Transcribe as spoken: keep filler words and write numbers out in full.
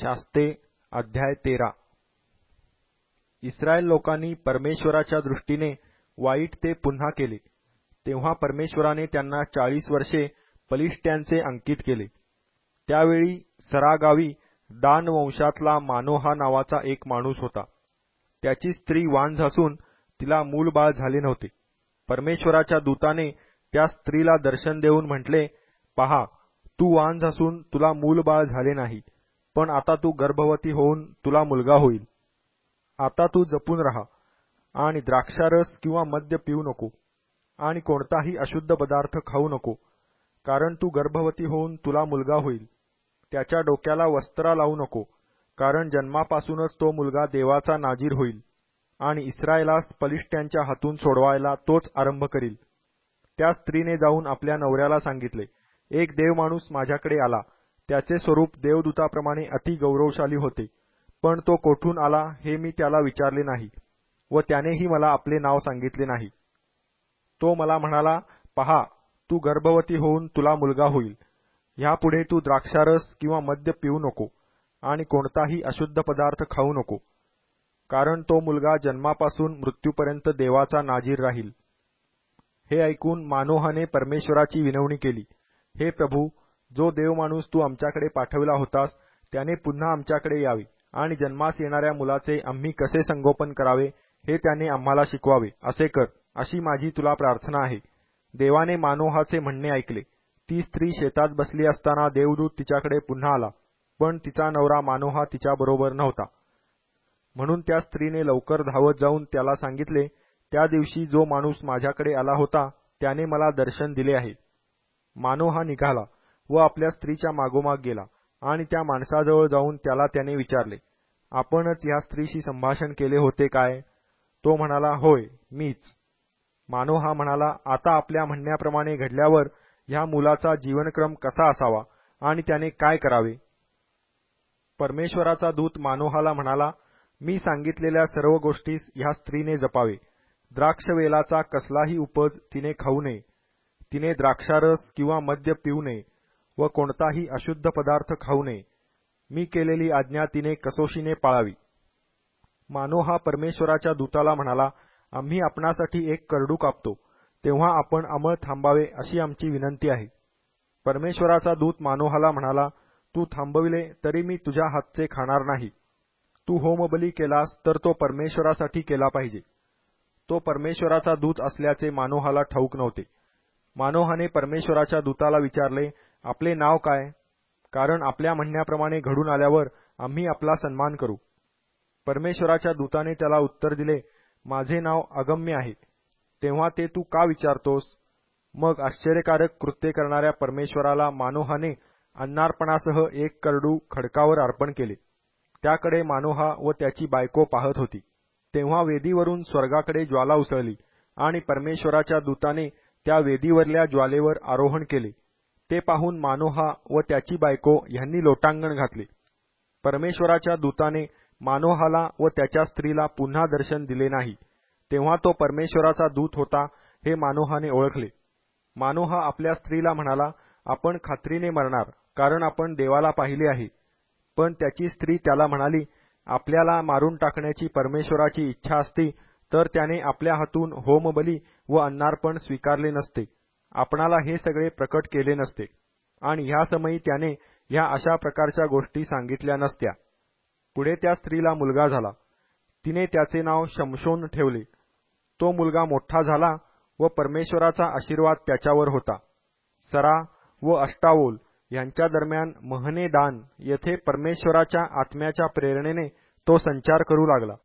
शास्ते अध्याय तेरा. इस्रायल लोकांनी परमेश्वराच्या दृष्टीने वाईट ते पुन्हा केले, तेव्हा परमेश्वराने त्यांना चाळीस वर्षे पलिष्ट्यांचे अंकित केले. त्यावेळी सरा गावी दान वंशातला मानोहा नावाचा एक माणूस होता. त्याची स्त्री वांझ असून तिला मूलबाळ झाले नव्हते. परमेश्वराच्या दूताने त्या स्त्रीला दर्शन देऊन म्हटले, पहा, तू वांझ असून तुला मूलबाळ झाले नाही, पण आता तू गर्भवती होऊन तुला मुलगा होईल. आता तू जपून राहा आणि द्राक्षारस किंवा मद्य पिऊ नको आणि कोणताही अशुद्ध पदार्थ खाऊ नको, कारण तू गर्भवती होऊन तुला मुलगा होईल. त्याच्या डोक्याला वस्त्रा लावू नको, कारण जन्मापासूनच तो मुलगा देवाचा नाजीर होईल आणि इस्रायेलास पलिष्ट्यांच्या हातून सोडवायला तोच आरंभ करील. त्या स्त्रीने जाऊन आपल्या नवऱ्याला सांगितले, एक देवमाणूस माझ्याकडे आला. त्याचे स्वरूप देवदूताप्रमाणे अति गौरवशाली होते, पण तो कोठून आला हे मी त्याला विचारले नाही व त्यानेही मला आपले नाव सांगितले नाही. तो मला म्हणाला, पहा, तू गर्भवती होऊन तुला मुलगा होईल. ह्यापुढे तू द्राक्षारस किंवा मद्य पिऊ नको आणि कोणताही अशुद्ध पदार्थ खाऊ नको, कारण तो मुलगा जन्मापासून मृत्यूपर्यंत देवाचा नाजीर राहील. हे ऐकून मानोहाने परमेश्वराची विनवणी केली, हे प्रभू, जो देवमाणूस तू आमच्याकडे पाठविला होतास त्याने पुन्हा आमच्याकडे यावे आणि जन्मास येणाऱ्या मुलाचे आम्ही कसे संगोपन करावे हे त्याने आम्हाला शिकवावे, असे कर, अशी माझी तुला प्रार्थना आहे. देवाने मानोहाचे म्हणणे ऐकले. ती स्त्री शेतात बसली असताना देवदूत तिच्याकडे पुन्हा आला, पण तिचा नवरा मानोहा तिच्याबरोबर नव्हता. म्हणून त्या स्त्रीने लवकर धावत जाऊन त्याला सांगितले, त्या दिवशी जो माणूस माझ्याकडे आला होता त्याने मला दर्शन दिले आहे. मानोहा निघाला व आपल्या स्त्रीच्या मागोमाग गेला आणि त्या माणसाजवळ जाऊन त्याला त्याने विचारले, आपणच या स्त्रीशी संभाषण केले होते काय? तो म्हणाला, होय, मीच. मानोहा म्हणाला, आता आपल्या म्हणण्याप्रमाणे घडल्यावर ह्या मुलाचा जीवनक्रम कसा असावा आणि त्याने काय करावे? परमेश्वराचा दूत मानोहाला म्हणाला, मी सांगितलेल्या सर्व गोष्टीस ह्या स्त्रीने जपावे. द्राक्षवेलाचा कसलाही उपज तिने खाऊ नये, तिने द्राक्षारस किंवा मद्य पिऊ नये व कोणताही अशुद्ध पदार्थ खाऊ नये. मी केलेली आज्ञा तिने कसोशीने पाळावी. मानोहा परमेश्वराच्या दूताला म्हणाला, आम्ही आपणासाठी एक करडू कापतो, तेव्हा आपण अंमळ थांबावे अशी आमची विनंती आहे. परमेश्वराचा दूत मानोहाला म्हणाला, तू थांबविले तरी मी तुझ्या हातचे खाणार नाही. तू होमबली केलास तर तो परमेश्वरासाठी केला पाहिजे. तो परमेश्वराचा दूत असल्याचे मानोहाला ठाऊक नव्हते. मानोहाने परमेश्वराच्या दूताला विचारले, आपले नाव काय? कारण आपल्या म्हणण्याप्रमाणे घडून आल्यावर आम्ही आपला सन्मान करू. परमेश्वराच्या दूताने त्याला उत्तर दिले, माझे नाव अगम्य आहे. तेव्हा ते तू का विचारतोस? मग आश्चर्यकारक कृत्ये करणाऱ्या परमेश्वराला मानोहाने अन्नार्पणासह एक करडू खडकावर अर्पण केले. त्याकडे मानोहा व त्याची बायको पाहत होती. तेव्हा वेदीवरून स्वर्गाकडे ज्वाला उसळली आणि परमेश्वराच्या दूताने त्या वेदीवरल्या ज्वालेवर आरोहण केले. ते पाहून मानोहा व त्याची बायको ह्यांनी लोटांगण घातले. परमेश्वराच्या दूताने मानोहाला व त्याच्या स्त्रीला पुन्हा दर्शन दिले नाही. तेव्हा तो परमेश्वराचा दूत होता हे मानोहाने ओळखले. मानोहा आपल्या स्त्रीला म्हणाला, आपण खात्रीने मरणार, कारण आपण देवाला पाहिले आहे. पण त्याची स्त्री त्याला म्हणाली, आपल्याला मारून टाकण्याची परमेश्वराची इच्छा असती तर त्याने आपल्या हातून होमबली व अन्नार्पण स्वीकारले नसते, आपणाला हे सगळे प्रकट केले नसते आणि ह्या समयी त्याने ह्या अशा प्रकारच्या गोष्टी सांगितल्या नसत्या. पुढे त्या स्त्रीला मुलगा झाला. तिने त्याचे नाव शमशोन ठेवले. तो मुलगा मोठा झाला व परमेश्वराचा आशीर्वाद त्याच्यावर होता. सरा व अष्टावोल यांच्या दरम्यान महने दान येथे परमेश्वराच्या आत्म्याच्या प्रेरणेने तो संचार करू लागला.